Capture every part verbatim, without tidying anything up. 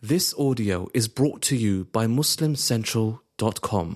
This audio is brought to you by muslim central dot com.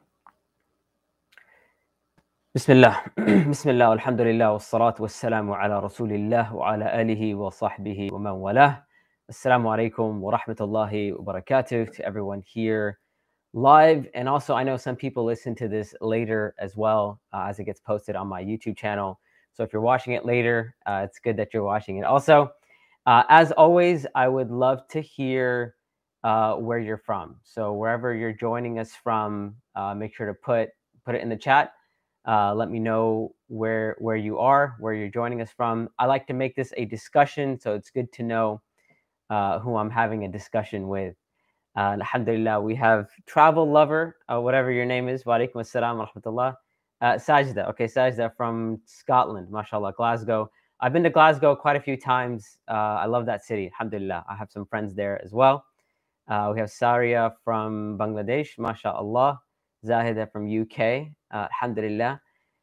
Bismillah, Bismillah, Alhamdulillah, wassalatu wassalamu ala Rasulillah wa ala alihi wa sahbihi wa man walah. Assalamu alaikum wa rahmatullahi wa barakatuh to everyone here live. And also, I know some people listen to this later as well uh, as it gets posted on my YouTube channel. So if you're watching it later, uh, it's good that you're watching it. Also, uh, as always, I would love to hear uh, where you're from. So wherever you're joining us from, uh, make sure to put put it in the chat. Uh, let me know where where you are, where you're joining us from. I like to make this a discussion, so it's good to know uh, who I'm having a discussion with. Uh, alhamdulillah, we have Travel Lover, uh, whatever your name is. Wa alaikum assalam wa rahmatullah. Uh, Sajda, okay, Sajda from Scotland, mashallah, Glasgow. I've been to Glasgow quite a few times. Uh, I love that city, alhamdulillah. I have some friends there as well. Uh, we have Saria from Bangladesh, mashallah. Zahida from U K, uh, alhamdulillah.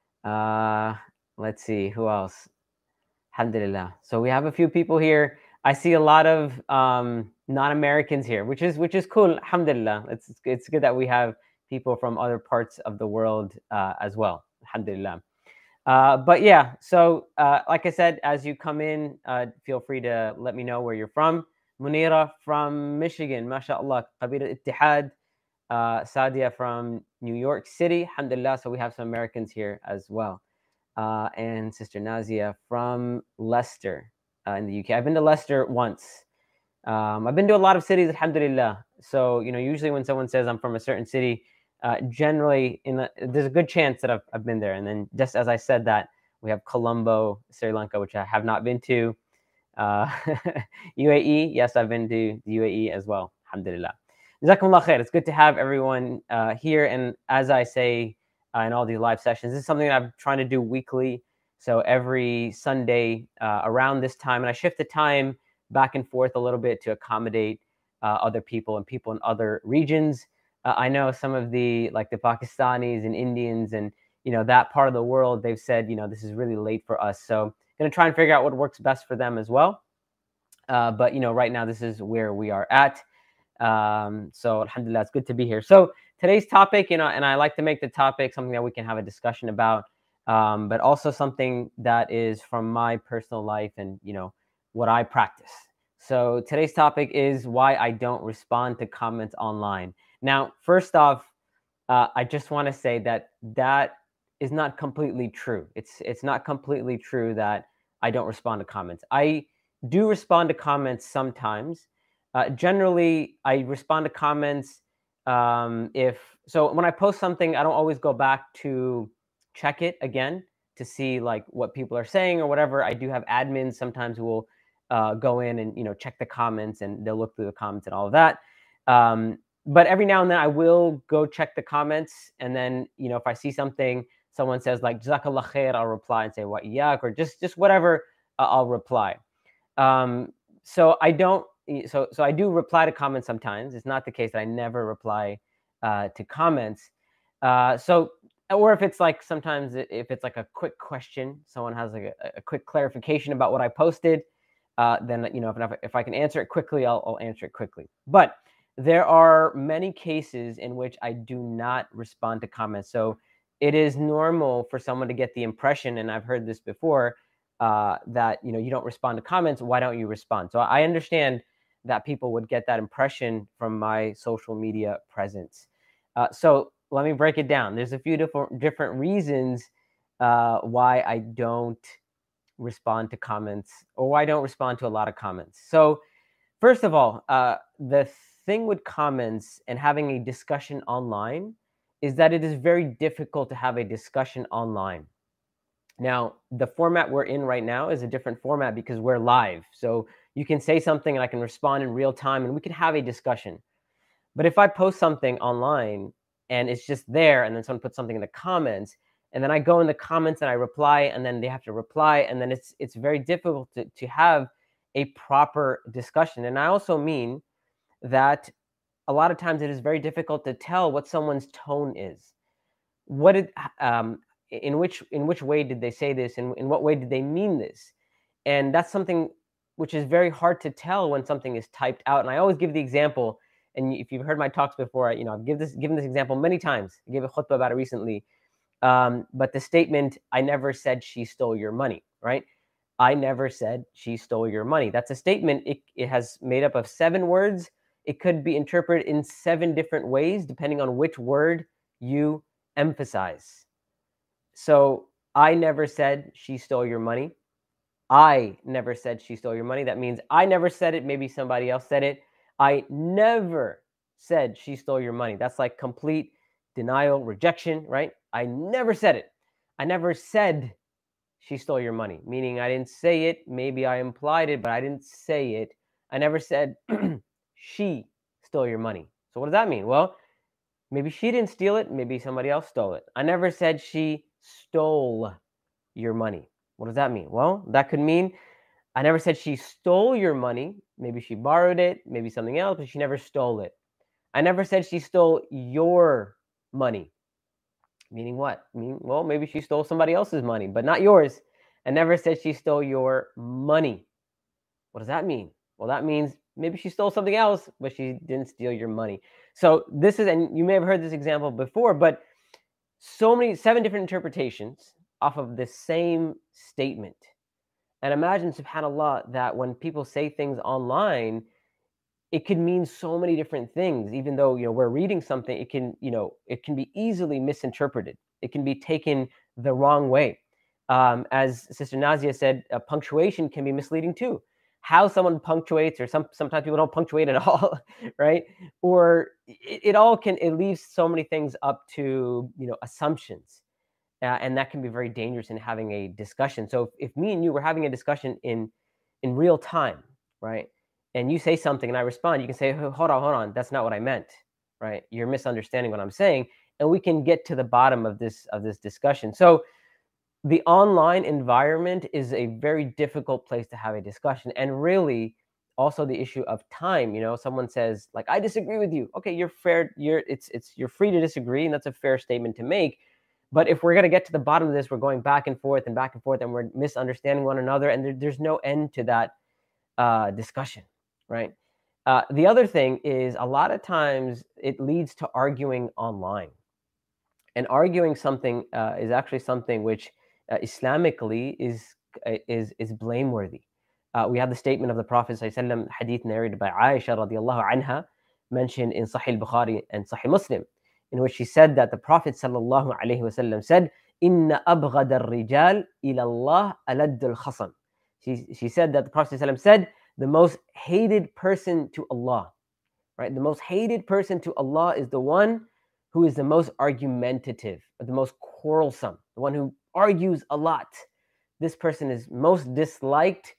Uh, let's see, who else? Alhamdulillah. So we have a few people here. I see a lot of um, non-Americans here, which is which is cool, alhamdulillah. It's, it's good that we have people from other parts of the world uh, as well, alhamdulillah. Uh, but yeah, so uh, like I said, as you come in, uh, feel free to let me know where you're from. Munira from Michigan, mashallah, Qabila Ittihad. Uh, Sadia from New York City, alhamdulillah. So we have some Americans here as well. Uh, and Sister Nazia from Leicester uh, in the U K. I've been to Leicester once. Um, I've been to a lot of cities, alhamdulillah. So, you know, usually when someone says I'm from a certain city, uh, generally in the, there's a good chance that I've, I've been there. And then just as I said that, we have Colombo, Sri Lanka, which I have not been to. Uh, U A E, yes, I've been to the U A E as well, alhamdulillah. Jazakumullah khair. It's good to have everyone uh, here. And as I say uh, in all these live sessions, this is something that I'm trying to do weekly. So every Sunday uh, around this time, and I shift the time back and forth a little bit to accommodate uh, other people and people in other regions. Uh, I know some of the, like the Pakistanis and Indians and, you know, that part of the world, they've said, you know, this is really late for us. So I'm going to try and figure out what works best for them as well. Uh, but, you know, right now, this is where we are at. Um, so alhamdulillah, it's good to be here. So today's topic, you know, and I like to make the topic something that we can have a discussion about, um, but also something that is from my personal life and, you know, what I practice. So today's topic is why I don't respond to comments online. Now, first off, uh, I just want to say that that is not completely true. It's, it's not completely true that I don't respond to comments. I do respond to comments sometimes. Uh, generally, I respond to comments um, if, so when I post something, I don't always go back to check it again to see like what people are saying or whatever. I do have admins sometimes who will uh, go in and, you know, check the comments and they'll look through the comments and all of that. Um, but every now and then I will go check the comments. And then, you know, if I see something, someone says like, Jazakallah khair, I'll reply and say, wa iyak, or just, just whatever, uh, I'll reply. Um, so I don't, So, so I do reply to comments sometimes. It's not the case that I never reply uh, to comments. Uh, so, or if it's like sometimes if it's like a quick question, someone has like a, a quick clarification about what I posted, uh, then you know if, if I can answer it quickly, I'll, I'll answer it quickly. But there are many cases in which I do not respond to comments. So it is normal for someone to get the impression, and I've heard this before, uh, that you know you don't respond to comments. Why don't you respond? So I understand that people would get that impression from my social media presence. Uh, so let me break it down. There's a few different different reasons uh, why I don't respond to comments, or why I don't respond to a lot of comments. So first of all, uh, the thing with comments and having a discussion online is that it is very difficult to have a discussion online. Now, the format we're in right now is a different format because we're live. So you can say something and I can respond in real time and we can have a discussion. But if I post something online and it's just there and then someone puts something in the comments and then I go in the comments and I reply and then they have to reply and then it's it's very difficult to, to have a proper discussion. And I also mean that a lot of times it is very difficult to tell what someone's tone is. What did, um, in which in which way did they say this? And in what way did they mean this? And that's something which is very hard to tell when something is typed out. And I always give the example, and if you've heard my talks before, you know, I've give this, given this example many times. I gave a khutbah about it recently. Um, but the statement, I never said she stole your money, right? I never said she stole your money. That's a statement. It, it has made up of seven words. It could be interpreted in seven different ways, depending on which word you emphasize. So I never said she stole your money. I never said she stole your money. That means I never said it. Maybe somebody else said it. I never said she stole your money. That's like complete denial, rejection, right? I never said it. I never said she stole your money, meaning I didn't say it. Maybe I implied it, but I didn't say it. I never said she stole your money. So what does that mean? Well, maybe she didn't steal it. Maybe somebody else stole it. I never said she stole your money. What does that mean? Well, that could mean I never said she stole your money. Maybe she borrowed it, maybe something else, but she never stole it. I never said she stole your money. Meaning what? Meaning, well, maybe she stole somebody else's money, but not yours. I never said she stole your money. What does that mean? Well, that means maybe she stole something else, but she didn't steal your money. So this is, and you may have heard this example before, but so many, seven different interpretations off of the same statement. And imagine, subhanAllah, that when people say things online, it can mean so many different things. Even though, you know, we're reading something, it can, you know, it can be easily misinterpreted. It can be taken the wrong way. Um, as Sister Nazia said, uh, punctuation can be misleading too. How someone punctuates, or some sometimes people don't punctuate at all, right? Or it, it all can, it leaves so many things up to, you know, assumptions. Uh, and that can be very dangerous in having a discussion. So if, if me and you were having a discussion in in real time, right, and you say something and I respond, you can say, hold on, hold on, that's not what I meant, right? You're misunderstanding what I'm saying, and we can get to the bottom of this of this discussion. So the online environment is a very difficult place to have a discussion, and really also the issue of time. You know, someone says like, I disagree with you. Okay, you're fair. You're it's it's you're free to disagree, and that's a fair statement to make. But if we're going to get to the bottom of this, we're going back and forth and back and forth, and we're misunderstanding one another, and there, there's no end to that uh, discussion, right? Uh, the other thing is, a lot of times it leads to arguing online. And arguing something uh, is actually something which uh, Islamically is, is, is blameworthy. Uh, we have the statement of the Prophet ﷺ, hadith narrated by Aisha radiallahu anha, mentioned in Sahih Bukhari and Sahih Muslim, in which she said that the Prophet sallallahu alaihi wasallam said, "Inna abghad al-rijal ila Allah alad al-khasam." She she said that the Prophet sallallahu alaihi wasallam said, the most hated person to Allah, right? The most hated person to Allah is the one who is the most argumentative, or the most quarrelsome, the one who argues a lot. This person is most disliked,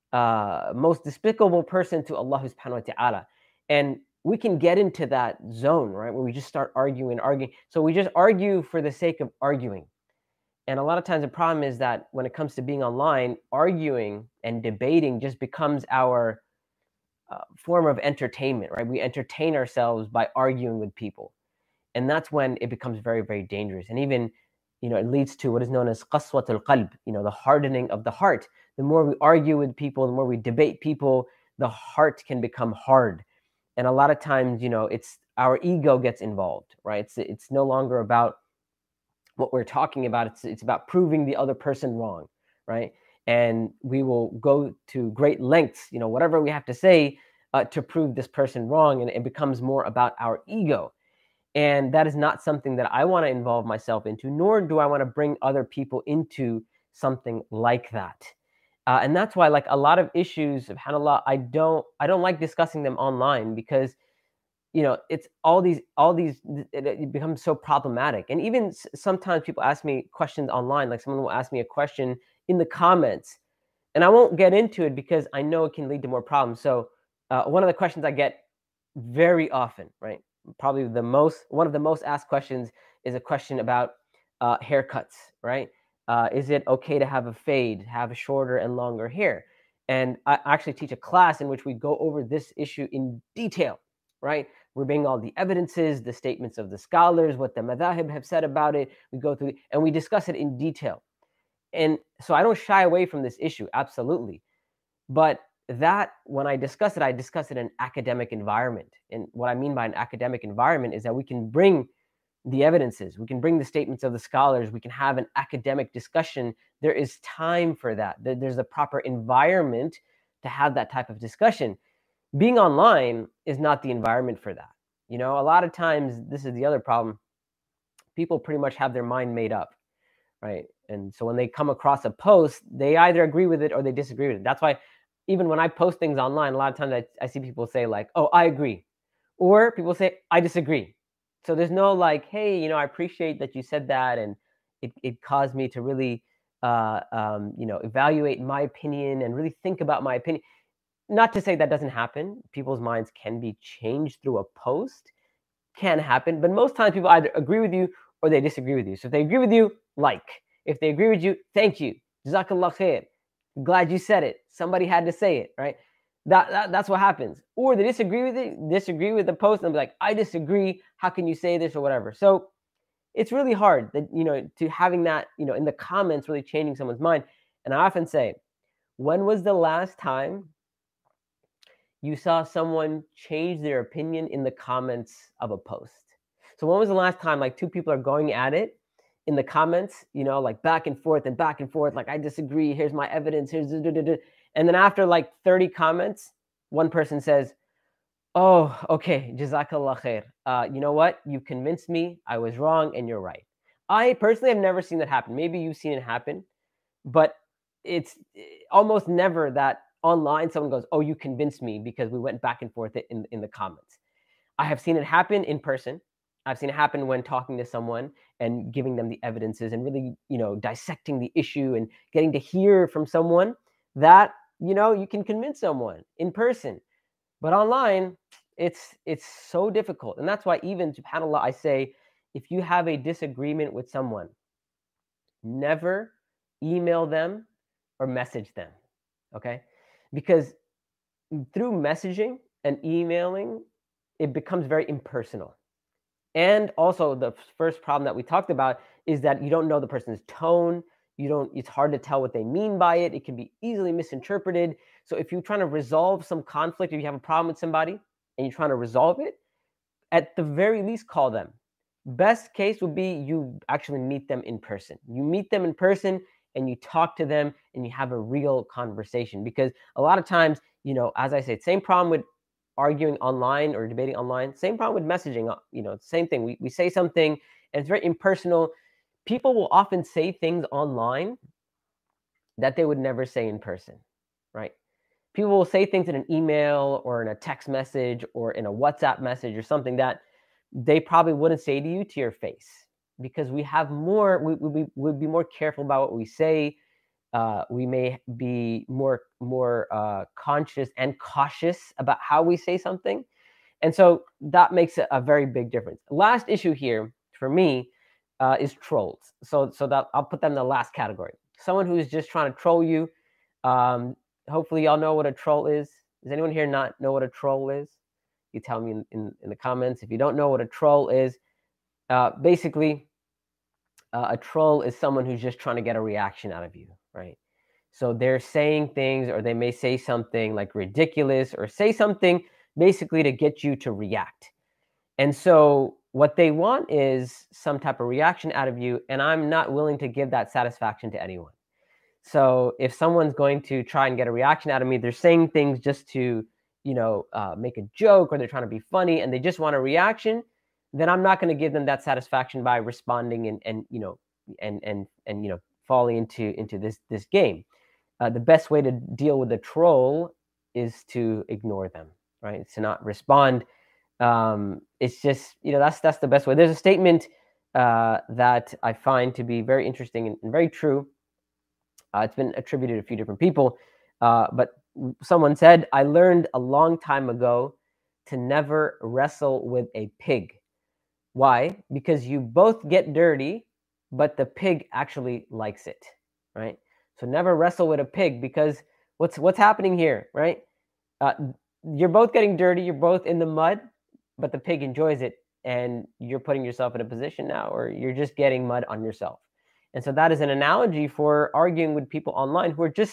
uh, most despicable person to Allah subhanahu wa ta'ala. And we can get into that zone, right, where we just start arguing, arguing. So we just argue for the sake of arguing. And a lot of times the problem is that when it comes to being online, arguing and debating just becomes our uh, form of entertainment, right? We entertain ourselves by arguing with people. And that's when it becomes very, very dangerous. And even, you know, it leads to what is known as qaswatul qalb, you know, the hardening of the heart. The more we argue with people, the more we debate people, the heart can become hard. And a lot of times, you know, it's our ego gets involved, right? It's it's no longer about what we're talking about. It's it's about proving the other person wrong, right? And we will go to great lengths, you know, whatever we have to say uh, to prove this person wrong. And it becomes more about our ego. And that is not something that I want to involve myself into, nor do I want to bring other people into something like that. Uh, and that's why, like, a lot of issues, subhanAllah, I don't, I don't like discussing them online, because, you know, it's all these, all these, it, it becomes so problematic. And even sometimes people ask me questions online, like someone will ask me a question in the comments, and I won't get into it because I know it can lead to more problems. So uh, one of the questions I get very often, right, probably the most, one of the most asked questions is a question about uh, haircuts, right? Uh, is it okay to have a fade, have shorter and longer hair? And I actually teach a class in which we go over this issue in detail, right? We're bringing all the evidences, the statements of the scholars, what the madhahib have said about it. We go through and we discuss it in detail. And so I don't shy away from this issue, absolutely. But that, when I discuss it, I discuss it in an academic environment. And what I mean by an academic environment is that we can bring the evidences, we can bring the statements of the scholars, we can have an academic discussion. There is time for that. There's a proper environment to have that type of discussion. Being online is not the environment for that. You know, a lot of times, this is the other problem. People pretty much have their mind made up, right? And so when they come across a post, they either agree with it or they disagree with it. That's why even when I post things online, a lot of times I, I see people say like, oh, I agree. Or people say, I disagree. So there's no like, hey, you know, I appreciate that you said that. And it, it caused me to really, uh, um, you know, evaluate my opinion and really think about my opinion. Not to say that doesn't happen. People's minds can be changed through a post. Can happen. But most times people either agree with you or they disagree with you. So if they agree with you, like. If they agree with you, thank you. Jazakallah khair. Glad you said it. Somebody had to say it, right? That, that That's what happens. Or they disagree with it, disagree with the post, and be like, I disagree. How can you say this or whatever? So it's really hard that, you know, to having that, you know, in the comments really changing someone's mind. And I often say, when was the last time you saw someone change their opinion in the comments of a post? So when was the last time like two people are going at it in the comments, you know, like back and forth and back and forth, like I disagree, here's my evidence, here's da, da, da, da. And then after like thirty comments, one person says, oh, okay, jazakallah khair. Uh, you know what? You convinced me, I was wrong, and you're right. I personally have never seen that happen. Maybe you've seen it happen, but it's almost never that online someone goes, oh, you convinced me because we went back and forth in, in the comments. I have seen it happen in person. I've seen it happen when talking to someone and giving them the evidences and really, you know, dissecting the issue and getting to hear from someone that, you know, you can convince someone in person. But online, it's it's so difficult. And that's why even, subhanAllah, I say, if you have a disagreement with someone, never email them or message them, okay? Because through messaging and emailing, it becomes very impersonal. And also the first problem that we talked about is that you don't know the person's tone. You don't, it's hard to tell what they mean by it. It can be easily misinterpreted. So if you're trying to resolve some conflict, if you have a problem with somebody and you're trying to resolve it, at the very least, call them. Best case would be you actually meet them in person. You meet them in person and you talk to them and you have a real conversation. Because a lot of times, you know, as I said, same problem with arguing online or debating online, same problem with messaging, you know, same thing. We, we say something and it's very impersonal. People will often say things online that they would never say in person, right? People will say things in an email or in a text message or in a WhatsApp message or something that they probably wouldn't say to you to your face, because we have more, we would we, we be more careful about what we say. Uh, we may be more more uh, conscious and cautious about how we say something. And so that makes a, a very big difference. Last issue here for me uh, is trolls. So, so that I'll put them in the last category. Someone who's just trying to troll you. Um, hopefully y'all know what a troll is. Does anyone here not know what a troll is? You tell me in, in, in the comments. If you don't know what a troll is, uh, basically, uh, a troll is someone who's just trying to get a reaction out of you, right? So they're saying things, or they may say something like ridiculous, or say something basically to get you to react. And so what they want is some type of reaction out of you, and I'm not willing to give that satisfaction to anyone. So if someone's going to try and get a reaction out of me, they're saying things just to, you know, uh, make a joke, or they're trying to be funny, and they just want a reaction, then I'm not going to give them that satisfaction by responding and, and you know, and and and you know, falling into into this this game. Uh, the best way to deal with a troll is to ignore them, right? It's to not respond. Um, it's just, you know, that's that's the best way. There's a statement uh, that I find to be very interesting and, and very true. Uh, it's been attributed to a few different people, uh, but someone said, I learned a long time ago to never wrestle with a pig. Why? Because you both get dirty, but the pig actually likes it, right? So never wrestle with a pig, because what's what's happening here, right? Uh, you're both getting dirty, you're both in the mud, but the pig enjoys it, and you're putting yourself in a position now, or you're just getting mud on yourself. And so that is an analogy for arguing with people online who are just,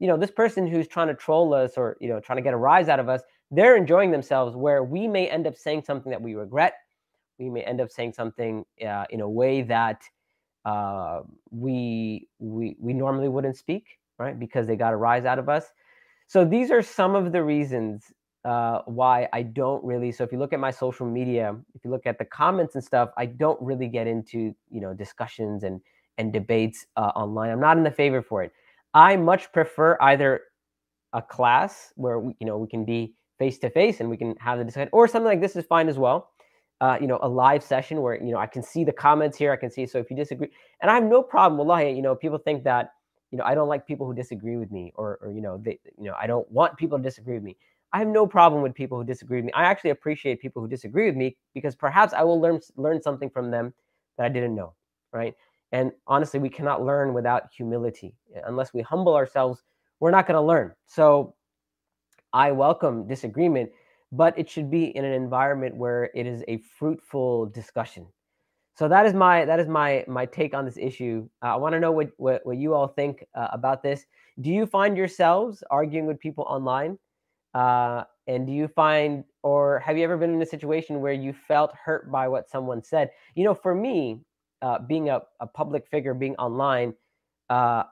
you know, this person who's trying to troll us or, you know, trying to get a rise out of us, they're enjoying themselves, where we may end up saying something that we regret. We may end up saying something uh, in a way that uh, we, we, we normally wouldn't speak, right? Because they got a rise out of us. So these are some of the reasons uh, why I don't really. So if you look at my social media, if you look at the comments and stuff, I don't really get into, you know, discussions and, and debates uh, online. I'm not in the favor for it. I much prefer either a class where we, you know, we can be face to face and we can have the discussion, or something like this is fine as well. Uh, you know, a live session where, you know, I can see the comments here. I can see. So if you disagree, and I have no problem, wallahi, you know, people think that, you know, I don't like people who disagree with me, or, or, you know, they, you know, I don't want people to disagree with me. I have no problem with people who disagree with me. I actually appreciate people who disagree with me, because perhaps I will learn, learn something from them that I didn't know. Right. And honestly, we cannot learn without humility. Unless we humble ourselves, we're not going to learn. So I welcome disagreement, but it should be in an environment where it is a fruitful discussion. So that is my that is my my take on this issue. Uh, I want to know what, what what you all think uh, about this. Do you find yourselves arguing with people online? Uh, and do you find, or have you ever been in a situation where you felt hurt by what someone said? You know, for me, uh, being a, a public figure, being online, uh,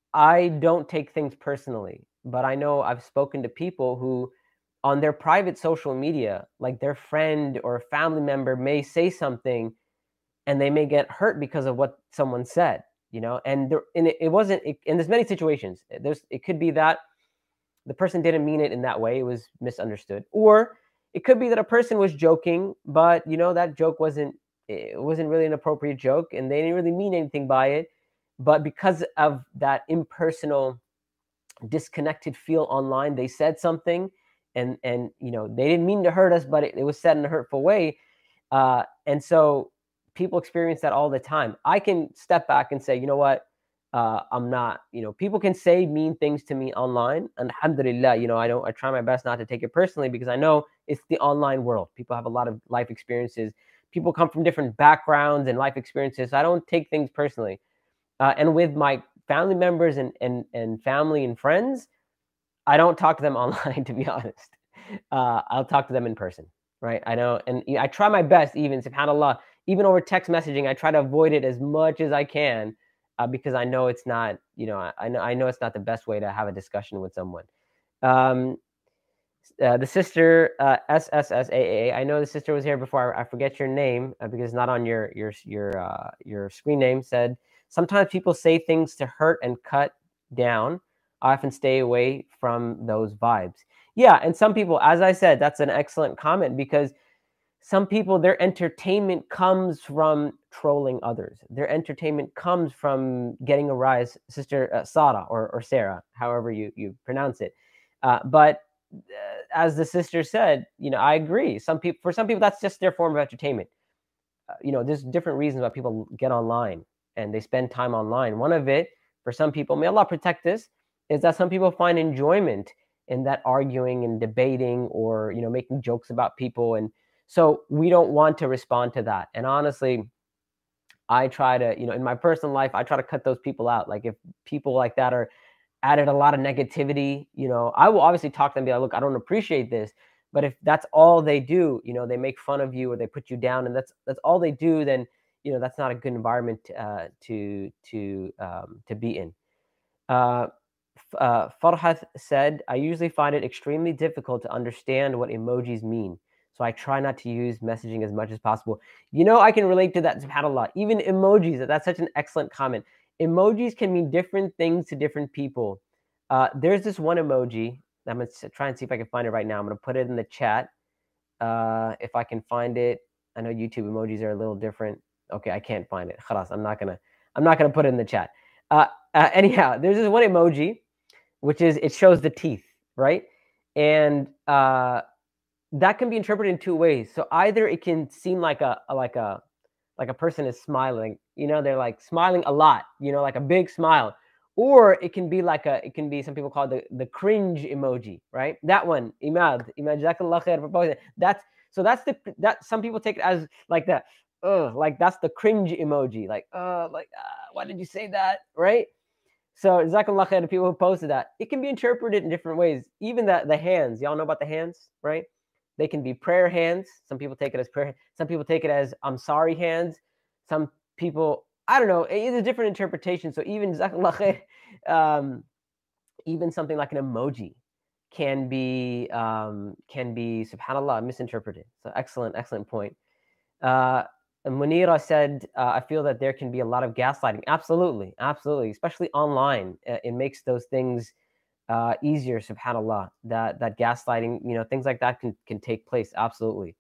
I don't take things personally. But I know I've spoken to people who, on their private social media, like their friend or a family member may say something, and they may get hurt because of what someone said, you know, and there, and it, it wasn't, it, and there's many situations. There's, it could be that the person didn't mean it in that way. It was misunderstood. Or it could be that a person was joking, but, you know, that joke wasn't, it wasn't really an appropriate joke, and they didn't really mean anything by it. But because of that impersonal, disconnected feel online, they said something, and, and, you know, they didn't mean to hurt us, but it, it was said in a hurtful way. Uh, and so people experience that all the time. I can step back and say, you know what, uh, I'm not, you know, people can say mean things to me online. And alhamdulillah, you know, I don't, I try my best not to take it personally, because I know it's the online world. People have a lot of life experiences. People come from different backgrounds and life experiences. So I don't take things personally. Uh, and with my family members and, and, and family and friends, I don't talk to them online, to be honest. Uh, I'll talk to them in person, right? I know, and I try my best, even, subhanAllah, even over text messaging, I try to avoid it as much as I can, uh, because I know it's not, you know, I, I know I know it's not the best way to have a discussion with someone. Um, uh, the sister uh, S S S A A, I know the sister was here before. I, I forget your name uh, because it's not on your your your uh, your screen name. Said sometimes people say things to hurt and cut down. I often stay away from those vibes. Yeah, and some people, as I said, that's an excellent comment, because some people, their entertainment comes from trolling others. Their entertainment comes from getting a rise, Sister uh, Sarah, or, or Sarah, however you, you pronounce it. Uh, but uh, as the sister said, you know, I agree. Some people, for some people, that's just their form of entertainment. Uh, you know, there's different reasons why people get online and they spend time online. One of it, for some people, may Allah protect this, is that some people find enjoyment in that arguing and debating, or, you know, making jokes about people. And so we don't want to respond to that. And honestly, I try to, you know, in my personal life, I try to cut those people out. Like if people like that are added a lot of negativity, you know, I will obviously talk to them and be like, look, I don't appreciate this. But if that's all they do, you know, they make fun of you or they put you down, and that's that's all they do, then, you know, that's not a good environment uh, to to um, to be in. Uh, uh, Farhat said, I usually find it extremely difficult to understand what emojis mean. So I try not to use messaging as much as possible. You know, I can relate to that, subhanAllah. Even emojis, that's such an excellent comment. Emojis can mean different things to different people. Uh, there's this one emoji. I'm going to try and see if I can find it right now. I'm going to put it in the chat. Uh, if I can find it. I know YouTube emojis are a little different. Okay, I can't find it. Khalas, I'm not going to, I'm not going to put it in the chat. Uh, uh, anyhow, there's this one emoji, which is, it shows the teeth, right? And uh, that can be interpreted in two ways. So either it can seem like a, like a, like a person is smiling, you know, they're like smiling a lot, you know, like a big smile. Or it can be like a, it can be, some people call it the, the cringe emoji, right? That one, Imad, Imad, Jazakallah khair for posting. That's, so that's the, that some people take it as like that, uh, like that's the cringe emoji, like, uh, like, uh, why did you say that, right? So Jazakallah khair, the people who posted that, it can be interpreted in different ways. Even the, the hands, y'all know about the hands, right? They can be prayer hands. Some people take it as prayer. Some people take it as I'm sorry hands. Some people, I don't know, it's a different interpretation. So even Jazakallah khair, um, even something like an emoji can be um, can be subhanallah misinterpreted. So excellent, excellent point. Uh, Munira said, uh, I feel that there can be a lot of gaslighting. Absolutely, absolutely, especially online. Uh, it makes those things uh, easier, subhanAllah, that, that gaslighting, you know, things like that can, can take place. Absolutely.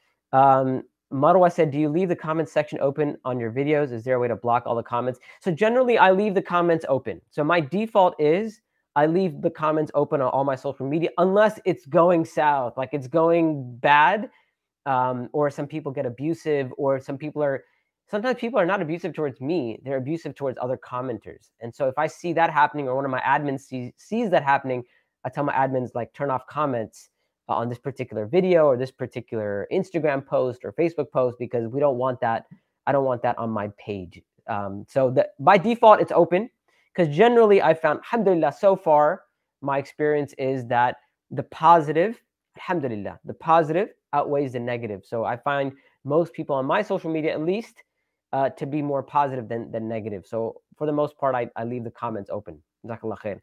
Um, Marwa said, do you leave the comment section open on your videos? Is there a way to block all the comments? So generally, I leave the comments open. So my default is I leave the comments open on all my social media, unless it's going south, like it's going bad. Um, or some people get abusive, or some people are, sometimes people are not abusive towards me, they're abusive towards other commenters. And so if I see that happening, or one of my admins sees, sees that happening, I tell my admins, like, turn off comments uh, on this particular video or this particular Instagram post or Facebook post, because we don't want that. I don't want that on my page. Um, so that by default, it's open, because generally I found, alhamdulillah, so far, my experience is that the positive, alhamdulillah, the positive outweighs the negative. So I find most people on my social media, at least, uh, to be more positive than, than negative. So for the most part, I, I leave the comments open. Jazakallah khair.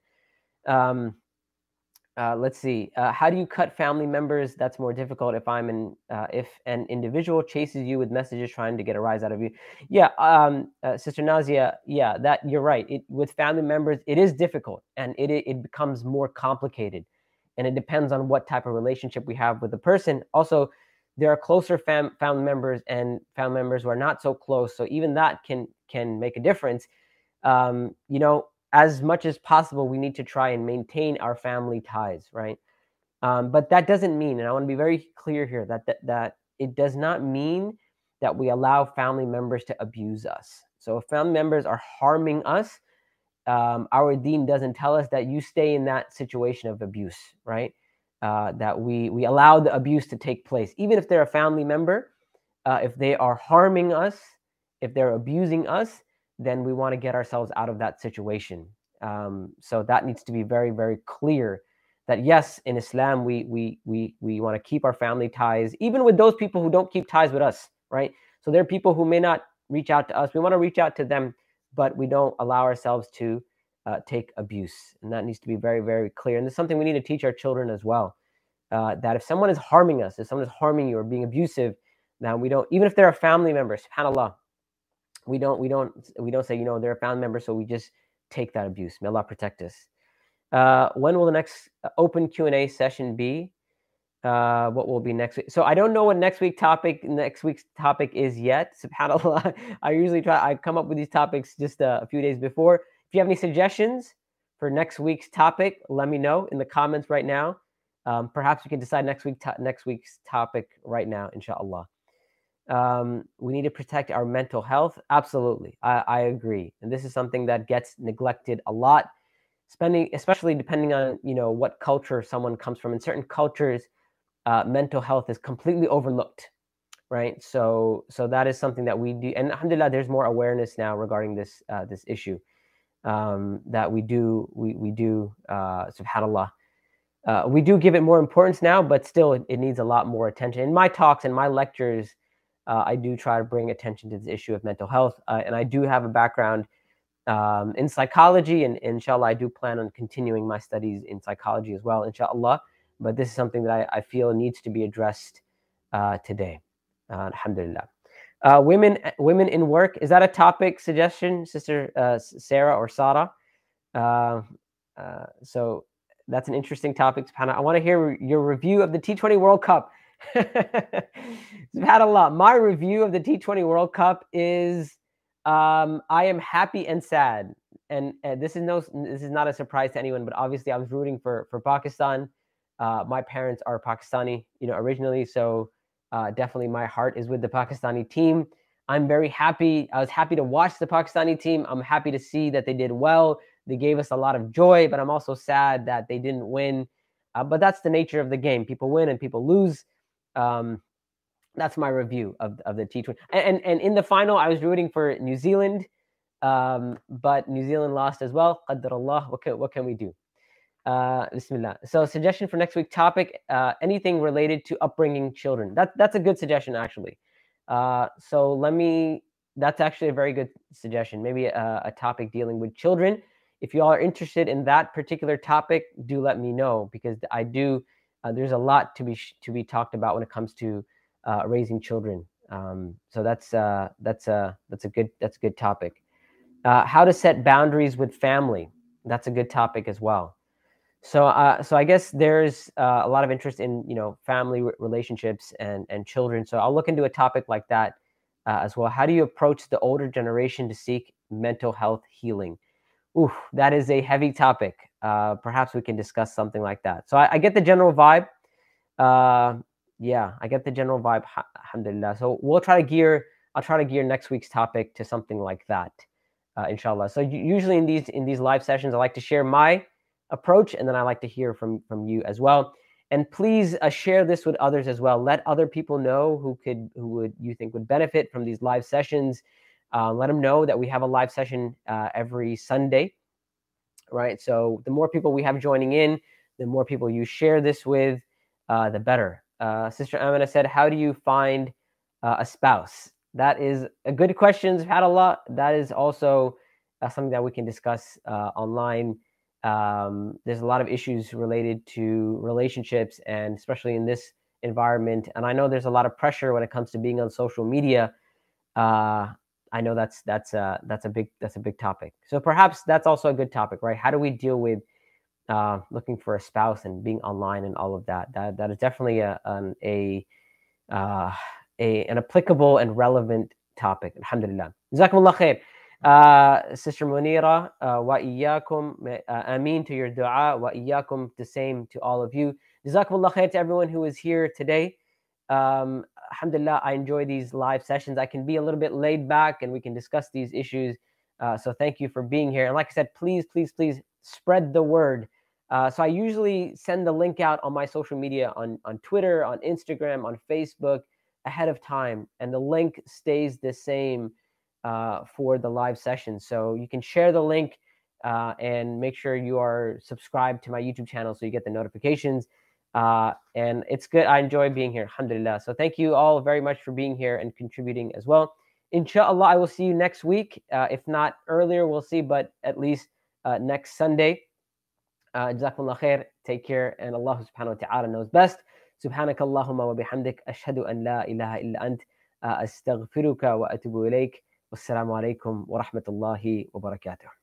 Um, uh, let's see. Uh, how do you cut family members? That's more difficult if I'm in, uh, if an individual chases you with messages trying to get a rise out of you. Yeah, um, uh, Sister Nazia, yeah, that you're right. It, with family members, it is difficult, and it it becomes more complicated. And it depends on what type of relationship we have with the person. Also, there are closer fam- family members and family members who are not so close. So even that can can make a difference. Um, you know, as much as possible, we need to try and maintain our family ties, right? Um, but that doesn't mean, and I want to be very clear here, that, that that it does not mean that we allow family members to abuse us. So if family members are harming us, Um, our deen doesn't tell us that you stay in that situation of abuse, right? Uh, that we we allow the abuse to take place, even if they're a family member. Uh, if they are harming us, if they're abusing us, then we want to get ourselves out of that situation. Um, so that needs to be very, very clear. That yes, in Islam, we we we we want to keep our family ties, even with those people who don't keep ties with us, right? So there are people who may not reach out to us. We want to reach out to them, but we don't allow ourselves to uh, take abuse. And that needs to be very, very clear. And it's something we need to teach our children as well. Uh, that if someone is harming us, if someone is harming you or being abusive, now we don't, even if they're a family member, subhanAllah, we don't, we don't, we don't say, you know, they're a family member, so we just take that abuse. May Allah protect us. Uh, when will the next open Q and A session be? Uh, what will be next week? So I don't know what next week topic, next week's topic is yet. SubhanAllah, I usually try, I come up with these topics just uh, a few days before. If you have any suggestions for next week's topic, let me know in the comments right now. Um, perhaps we can decide next week, to- next week's topic right now, inshallah. Um, we need to protect our mental health. Absolutely, I, I agree, and this is something that gets neglected a lot. Spending, especially depending on you know what culture someone comes from. In certain cultures, uh, mental health is completely overlooked, right? So, so that is something that we do, and alhamdulillah, there's more awareness now regarding this uh, this issue. Um, that we do, we we do, uh, subhanallah. Uh, we do give it more importance now, but still, it, it needs a lot more attention. In my talks and my lectures, uh, I do try to bring attention to this issue of mental health, uh, and I do have a background um, in psychology, and inshallah, I do plan on continuing my studies in psychology as well, inshallah. But this is something that I, I feel needs to be addressed uh, today. Uh, alhamdulillah. Uh, women, women in work, is that a topic suggestion, Sister uh, Sarah or Sarah? Uh, uh, so that's an interesting topic. I want to hear your review of the T twenty World Cup. SubhanAllah, my review of the T twenty World Cup is um, I am happy and sad. And, and this is no, this is not a surprise to anyone, but obviously I was rooting for for Pakistan. Uh, my parents are Pakistani, you know, originally, so uh, definitely my heart is with the Pakistani team. I'm very happy. I was happy to watch the Pakistani team. I'm happy to see that they did well. They gave us a lot of joy, but I'm also sad that they didn't win. Uh, but that's the nature of the game. People win and people lose. Um, that's my review of, of the T twenty. And, and and in the final, I was rooting for New Zealand. Um, but New Zealand lost as well. Qaddar Allah. What can, what can we do? Uh, Bismillah. So, suggestion for next week topic: uh, anything related to upbringing children. That that's a good suggestion, actually. Uh, so let me. That's actually a very good suggestion. Maybe a, a topic dealing with children. If you all are interested in that particular topic, do let me know, because I do. Uh, there's a lot to be to be talked about when it comes to uh, raising children. Um, so that's uh, that's a that's a good that's a good topic. Uh, how to set boundaries with family. That's a good topic as well. So, uh, so I guess there's uh, a lot of interest in, you know, family relationships and and children. So I'll look into a topic like that uh, as well. How do you approach the older generation to seek mental health healing? Ooh, that is a heavy topic. Uh, perhaps we can discuss something like that. So I, I get the general vibe. Uh, yeah, I get the general vibe. Alhamdulillah. So we'll try to gear. I'll try to gear next week's topic to something like that, uh, inshallah. So usually in these in these live sessions, I like to share my approach, and then I like to hear from from you as well. And please uh, share this with others as well. Let other people know who could who would you think would benefit from these live sessions. Uh, let them know that we have a live session uh, every Sunday, right? So the more people we have joining in, the more people you share this with, uh, the better. Uh, Sister Amina said, "How do you find uh, a spouse?" That is a good question. We've had a lot. That is also uh, something that we can discuss uh, online. Um, there's a lot of issues related to relationships, and especially in this environment. And I know there's a lot of pressure when it comes to being on social media. Uh, I know that's that's a that's a big that's a big topic. So perhaps that's also a good topic, right? How do we deal with uh, looking for a spouse and being online and all of that? That that is definitely a an a, uh, a an applicable and relevant topic. Alhamdulillah. Jazakumullah khair. Uh, Sister Munira, uh, wa iyyakum, uh, ameen to your dua, wa iyyakum, the same to all of you. Jazakumullah khair to everyone who is here today. Um, alhamdulillah, I enjoy these live sessions. I can be a little bit laid back and we can discuss these issues. Uh, so thank you for being here. And like I said, please, please, please spread the word. Uh, so I usually send the link out on my social media, on, on Twitter, on Instagram, on Facebook ahead of time. And the link stays the same uh, for the live session. So you can share the link uh, and make sure you are subscribed to my YouTube channel so you get the notifications. Uh, and it's good. I enjoy being here. Alhamdulillah. So thank you all very much for being here and contributing as well. Inshallah, I will see you next week. Uh, if not earlier, we'll see, but at least uh, next Sunday. Uh, Jazakumullah khair. Take care. And Allah subhanahu wa ta'ala knows best. Subhanaka Allahumma wa bihamdik. Ashhadu an la ilaha illa ant. Astaghfiruka wa atubu ilayk. Wassalamu alaikum wa rahmatullahi wa barakatuh.